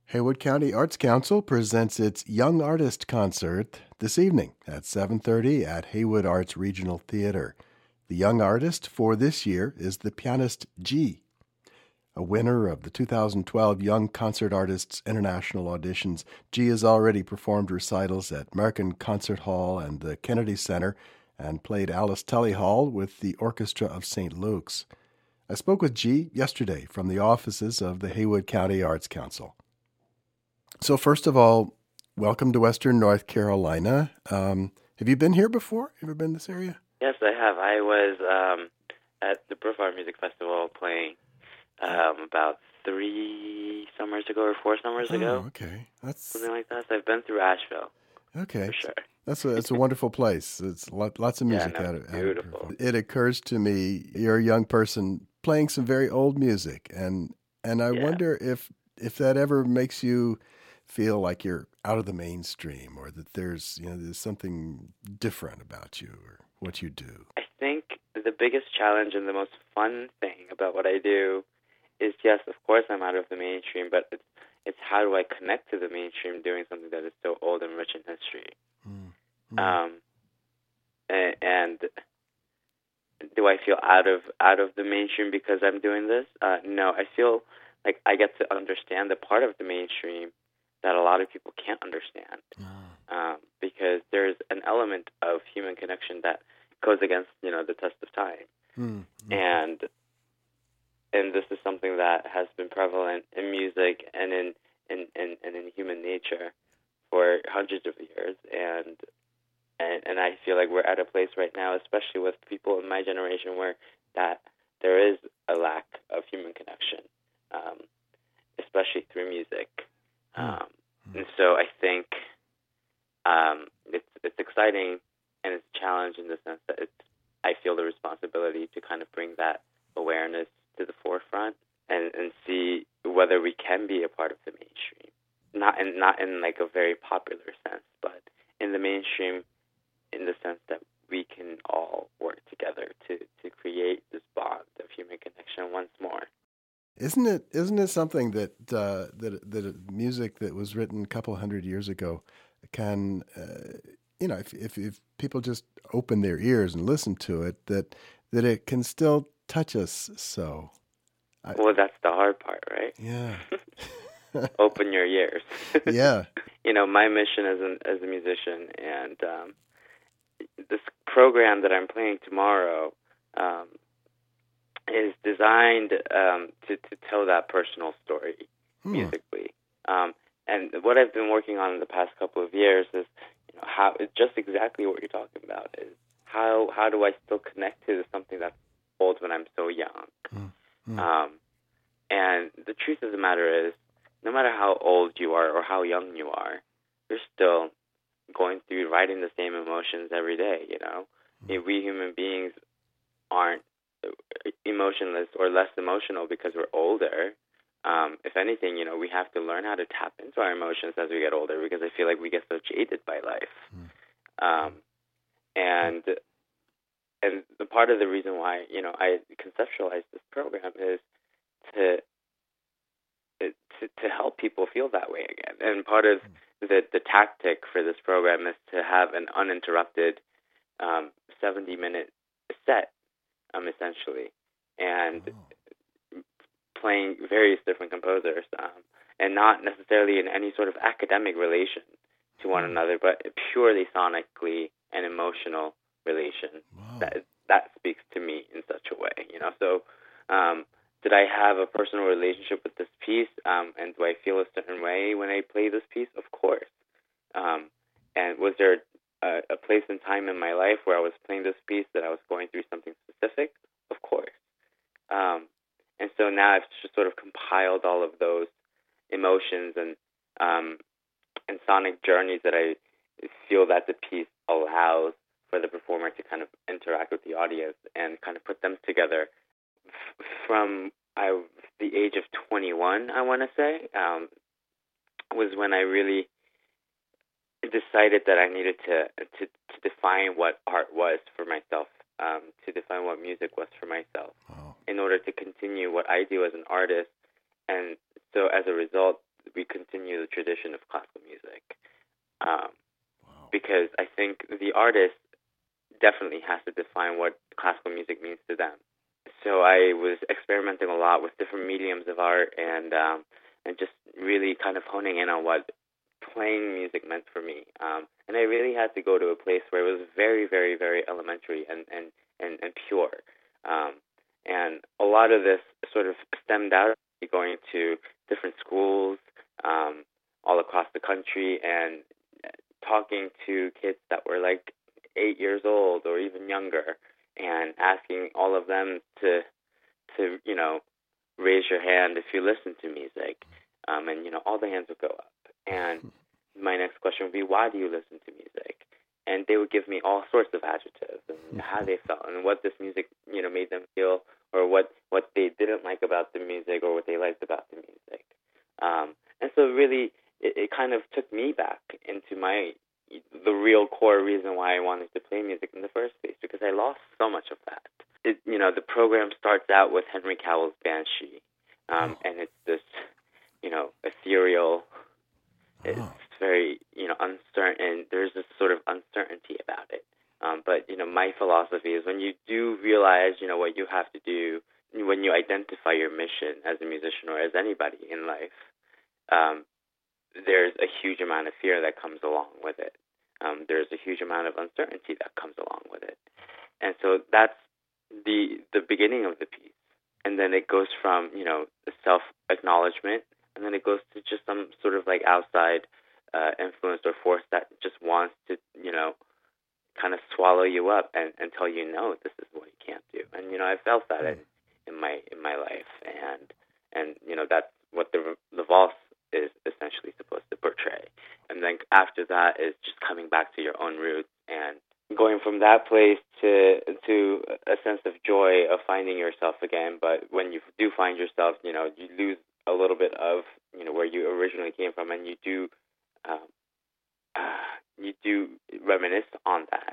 Haywood County Arts Council presents its Young Artist Concert this evening at 7:30 at Haywood Arts Regional Theater. The young artist for this year is the pianist G, a winner of the 2012 Young Concert Artists International Auditions. G has already performed recitals at American Concert Hall and the Kennedy Center and played Alice Tully Hall with the Orchestra of St. Luke's. I spoke with G yesterday from the offices of the Haywood County Arts Council. So first of all, welcome to Western North Carolina. Have you been here before? Ever been to this area? Yes, I have. I was at the Brevard Music Festival playing about 3 summers ago or 4 summers ago. Okay. Something like that. So I've been through Asheville. Okay. For sure. It's a wonderful place. It's lots of music out of beautiful. It occurs to me you're a young person playing some very old music, and I wonder if that ever makes you feel like you're out of the mainstream, or that there's something different about you or what you do. I think the biggest challenge and the most fun thing about what I do is, yes, of course I'm out of the mainstream, but it's how do I connect to the mainstream doing something that is so old and rich in history. And do I feel out of the mainstream because I'm doing this? No, I feel like I get to understand the part of the mainstream that a lot of people can't understand, because there's an element of human connection that goes against the test of time, and this is something that has been prevalent in music and in human nature for hundreds of years, and I feel like we're at a place right now, especially with people in my generation, where that there is a lack of human connection, especially through music. And so I think it's exciting and it's a challenge in the sense that I feel the responsibility to kind of bring that awareness to the forefront and see whether we can be a part of the mainstream, not in like a very popular sense, but in the mainstream in the sense that we can all work together to create this bond of human connection once more. Isn't it something that music that was written a couple hundred years ago can, if people just open their ears and listen to it, that it can still touch us so? Well, that's the hard part, right? Yeah. Open your ears. Yeah. My mission as a musician, and this program that I'm playing tomorrow is designed to tell that personal story musically. And what I've been working on in the past couple of years is how just exactly what you're talking about is how do I still connect to something that's old when I'm so young. And the truth of the matter is, no matter how old you are or how young you are, you're still going through writing the same emotions every day. We human beings aren't emotionless or less emotional because we're older. If anything, we have to learn how to tap into our emotions as we get older, because I feel like we get so jaded by life. And the part of the reason why I conceptualized this program is to help people feel that way again. And part of the tactic for this program is to have an uninterrupted 70-minute set, essentially, and playing various different composers, and not necessarily in any sort of academic relation to one another, but purely sonically an emotional relation. Wow. That speaks to me in such a way, So, did I have a personal relationship with this piece, and do I feel a certain way when I play this piece? Of course. And was there a place and time in my life where I was playing this piece that I was going through something specific? Of course. And so now I've just sort of compiled all of those emotions and sonic journeys that I feel that the piece allows for the performer to kind of interact with the audience and kind of put them together. From the age of 21, I want to say, was when I really decided that I needed to define what art was for myself, to define what music was for myself, in order to continue what I do as an artist. And so as a result, we continue the tradition of classical music, Wow. because I think the artist definitely has to define what classical music means to them. So I was experimenting a lot with different mediums of art, and just really kind of honing in on what playing music meant for me. And I really had to go to a place where it was very, very, very elementary and pure. And a lot of this sort of stemmed out of me going to different schools all across the country and talking to kids that were like 8 years old or even younger, and asking all of them to raise your hand if you listen to music, and all the hands would go up. And my next question would be, why do you listen to music? And they would give me all sorts of adjectives and how they felt and what this music made them feel, or what they didn't like about the music or what they liked about the music. And so really it kind of took me back into the real core reason why I wanted to play music in the first place, because I lost so much of that. The program starts out with Henry Cowell's Banshee, and it's this, ethereal. It's very, uncertain. There's this sort of uncertainty about it. But my philosophy is, when you do realize, what you have to do, when you identify your mission as a musician or as anybody in life, there's a huge amount of fear that comes along with it. There's a huge amount of uncertainty that comes along with it. And so that's the beginning of the piece. And then it goes from, the self-acknowledgement, and then it goes to just some sort of like outside influence or force that just wants to, kind of swallow you up and tell you, no, this is what you can't do. And, I felt that in my life. And that's what the valse is essentially supposed to portray. And then after that is just coming back to your own roots and going from that place to a sense of joy of finding yourself again. But when you do find yourself, you lose a little bit of where you originally came from, and you do reminisce on that,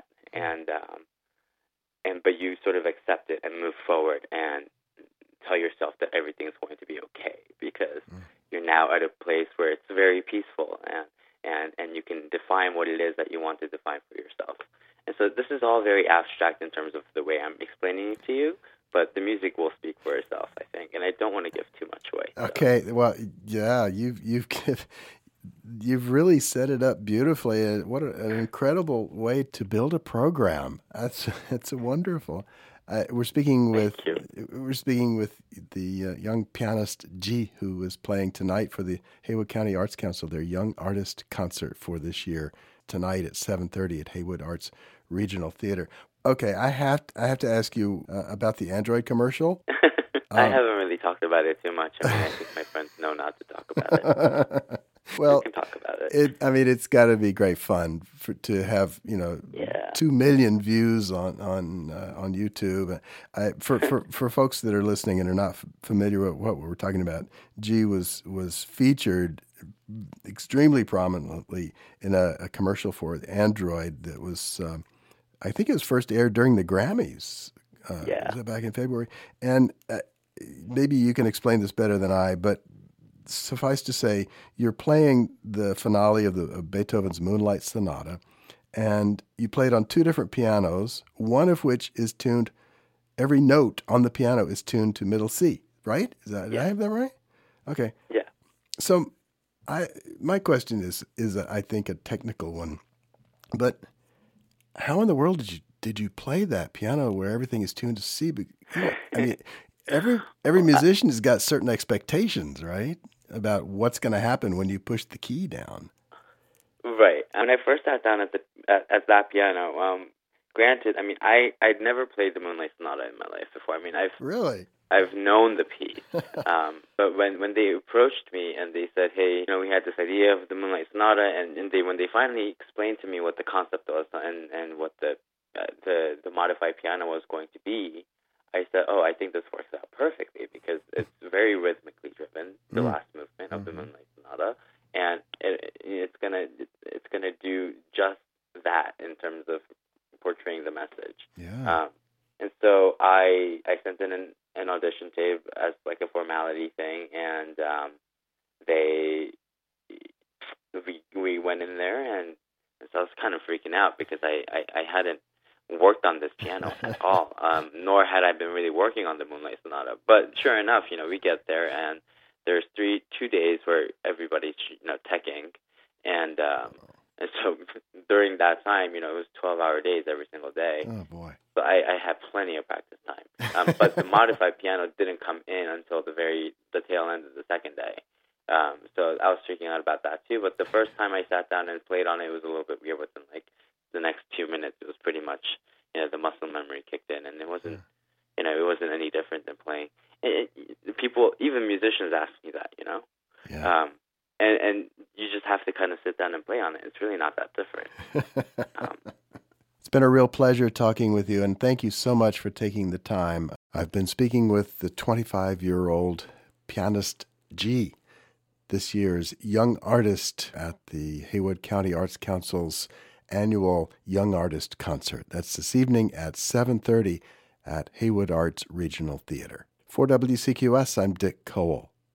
but you sort of accept it and move forward and tell yourself that everything is going to be okay, because you're now at a place where it's very peaceful, and you can define what it is that you want to define for yourself. And so this is all very abstract in terms of the way I'm explaining it to you, but the music will speak for itself, I think, and I don't want to give too much away. Okay, so. Well, yeah, you've really set it up beautifully. What an incredible way to build a program. It's wonderful. We're speaking with the young pianist Ji, who is playing tonight for the Haywood County Arts Council, their Young Artist Concert for this year, tonight at 7:30 at Haywood Arts Regional Theater. Okay, I have to ask you about the Android commercial. I haven't really talked about it too much. I think my friends know not to talk about it. Well, we can talk about it. It's got to be great fun to have 2 million views on YouTube. For folks that are listening and are not familiar with what we're talking about, G was featured extremely prominently in a commercial for Android that was, I think it was first aired during the Grammys. Was that back in February? And maybe you can explain this better than I, but suffice to say, you're playing the finale of Beethoven's Moonlight Sonata, and you played on 2 different pianos, one of which is tuned, every note on the piano is tuned to middle C, right? Did I have that right? Okay. Yeah. So my question is I think a technical one, but how in the world did you play that piano where everything is tuned to C? I mean, every musician has got certain expectations, right, about what's going to happen when you push the key down. Right. When I first sat down at that piano, granted, I mean, I'd never played the Moonlight Sonata in my life before. I mean, I've known the piece, but when they approached me and they said, hey, we had this idea of the Moonlight Sonata, and when they finally explained to me what the concept was and what the modified piano was going to be, I said, I think this works out perfectly, because it's very rhythmically driven, the last movement of the Moonlight Sonata, and it's gonna do just that in terms of portraying the message. Yeah. And so I sent in an audition tape as like a formality thing, and they went in there, and so I was kind of freaking out because I hadn't worked on this piano at all, nor had I been really working on the Moonlight Sonata. But sure enough, we get there, and there's 2 days where everybody's, teching, and so during that time, it was 12-hour days every single day. Oh, boy. So I had plenty of practice time. But the modified piano didn't come in until the tail end of the second day. So I was freaking out about that too. But the first time I sat down and played on it, was a little bit weird. Within like the next 2 minutes, it was pretty much, the muscle memory kicked in, and it wasn't, it wasn't any different than playing. People, even musicians, ask me that, Yeah. And you just have to kind of sit down and play on it. It's really not that different. It's been a real pleasure talking with you, and thank you so much for taking the time. I've been speaking with the 25-year-old pianist G, this year's Young Artist at the Haywood County Arts Council's annual Young Artist Concert. That's this evening at 7:30 at Haywood Arts Regional Theater. For WCQS, I'm Dick Cole.